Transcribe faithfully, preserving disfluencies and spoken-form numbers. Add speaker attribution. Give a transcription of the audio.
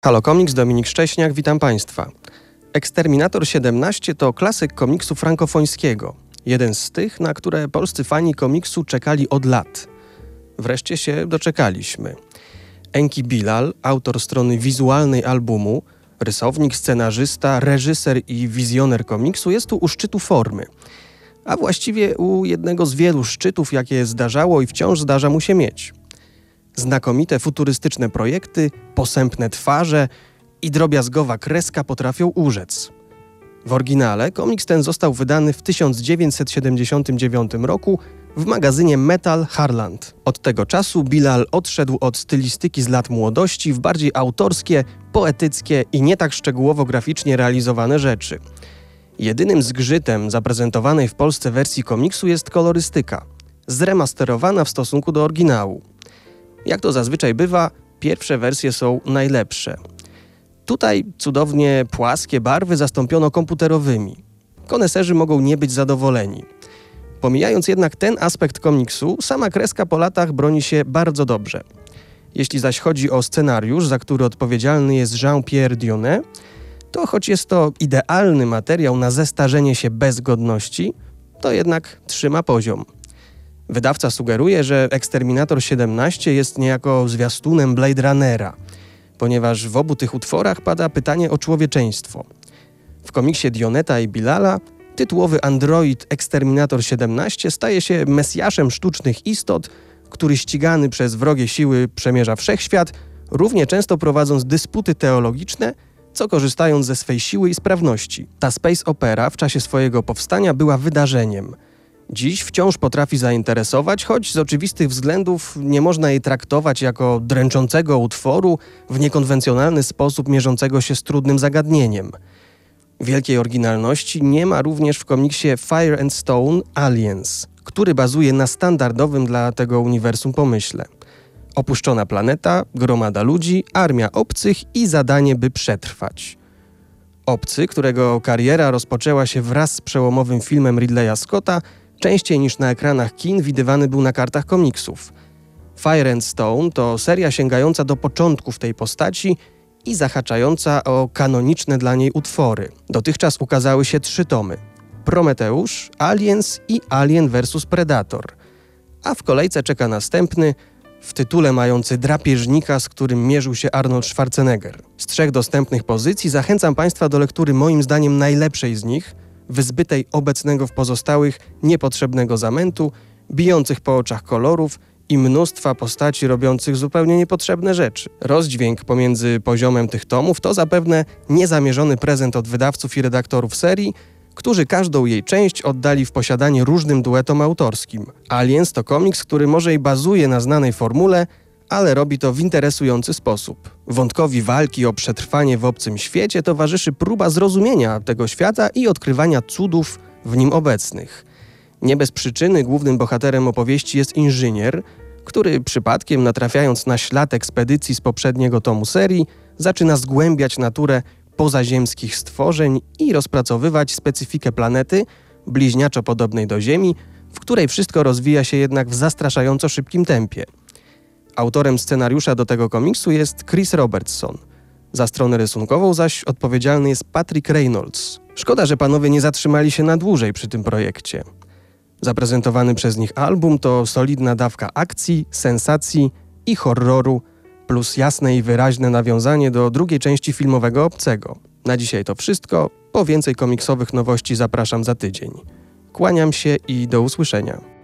Speaker 1: Halo Komiks, Dominik Szcześniak, witam Państwa. Exterminator siedemnaście to klasyk komiksu frankofońskiego. Jeden z tych, na które polscy fani komiksu czekali od lat. Wreszcie się doczekaliśmy. Enki Bilal, autor strony wizualnej albumu, rysownik, scenarzysta, reżyser i wizjoner komiksu, jest tu u szczytu formy. A właściwie u jednego z wielu szczytów, jakie zdarzało i wciąż zdarza mu się mieć. Znakomite futurystyczne projekty, posępne twarze i drobiazgowa kreska potrafią urzec. W oryginale komiks ten został wydany w tysiąc dziewięćset siedemdziesiątym dziewiątym roku w magazynie Metal Harland. Od tego czasu Bilal odszedł od stylistyki z lat młodości w bardziej autorskie, poetyckie i nie tak szczegółowo graficznie realizowane rzeczy. Jedynym zgrzytem zaprezentowanej w Polsce wersji komiksu jest kolorystyka, zremasterowana w stosunku do oryginału. Jak to zazwyczaj bywa, pierwsze wersje są najlepsze. Tutaj cudownie płaskie barwy zastąpiono komputerowymi. Koneserzy mogą nie być zadowoleni. Pomijając jednak ten aspekt komiksu, sama kreska po latach broni się bardzo dobrze. Jeśli zaś chodzi o scenariusz, za który odpowiedzialny jest Jean-Pierre Dionnet, to choć jest to idealny materiał na zestarzenie się bez godności, to jednak trzyma poziom. Wydawca sugeruje, że Exterminator siedemnaście jest niejako zwiastunem Blade Runnera, ponieważ w obu tych utworach pada pytanie o człowieczeństwo. W komiksie Dionneta i Bilala tytułowy android Exterminator siedemnaście staje się mesjaszem sztucznych istot, który ścigany przez wrogie siły przemierza wszechświat, równie często prowadząc dysputy teologiczne, co korzystając ze swej siły i sprawności. Ta space opera w czasie swojego powstania była wydarzeniem. Dziś wciąż potrafi zainteresować, choć z oczywistych względów nie można jej traktować jako dręczącego utworu w niekonwencjonalny sposób mierzącego się z trudnym zagadnieniem. Wielkiej oryginalności nie ma również w komiksie Fire and Stone Aliens, który bazuje na standardowym dla tego uniwersum pomyśle. Opuszczona planeta, gromada ludzi, armia obcych i zadanie, by przetrwać. Obcy, którego kariera rozpoczęła się wraz z przełomowym filmem Ridleya Scotta, częściej niż na ekranach kin widywany był na kartach komiksów. Fire and Stone to seria sięgająca do początków tej postaci i zahaczająca o kanoniczne dla niej utwory. Dotychczas ukazały się trzy tomy: Prometeusz, Aliens i Alien versus Predator. A w kolejce czeka następny, w tytule mający drapieżnika, z którym mierzył się Arnold Schwarzenegger. Z trzech dostępnych pozycji zachęcam Państwa do lektury moim zdaniem najlepszej z nich, wyzbytej obecnego w pozostałych niepotrzebnego zamętu, bijących po oczach kolorów i mnóstwa postaci robiących zupełnie niepotrzebne rzeczy. Rozdźwięk pomiędzy poziomem tych tomów to zapewne niezamierzony prezent od wydawców i redaktorów serii, którzy każdą jej część oddali w posiadanie różnym duetom autorskim. Aliens to komiks, który może i bazuje na znanej formule, ale robi to w interesujący sposób. Wątkowi walki o przetrwanie w obcym świecie towarzyszy próba zrozumienia tego świata i odkrywania cudów w nim obecnych. Nie bez przyczyny głównym bohaterem opowieści jest inżynier, który przypadkiem, natrafiając na ślad ekspedycji z poprzedniego tomu serii, zaczyna zgłębiać naturę pozaziemskich stworzeń i rozpracowywać specyfikę planety, bliźniaczo podobnej do Ziemi, w której wszystko rozwija się jednak w zastraszająco szybkim tempie. Autorem scenariusza do tego komiksu jest Chris Robertson. Za stronę rysunkową zaś odpowiedzialny jest Patrick Reynolds. Szkoda, że panowie nie zatrzymali się na dłużej przy tym projekcie. Zaprezentowany przez nich album to solidna dawka akcji, sensacji i horroru, plus jasne i wyraźne nawiązanie do drugiej części filmowego Obcego. Na dzisiaj to wszystko. Po więcej komiksowych nowości zapraszam za tydzień. Kłaniam się i do usłyszenia.